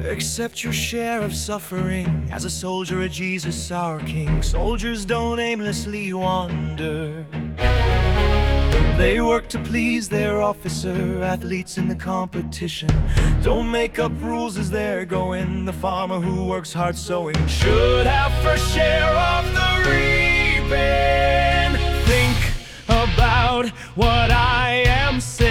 Accept your share of suffering as a soldier of Jesus our King. Soldiers don't aimlessly wander. They work to please their officer. Athletes in the competition don't make up rules as they're going. The farmer who works hard sowing should have first share of the reaping. Think about what I am saying.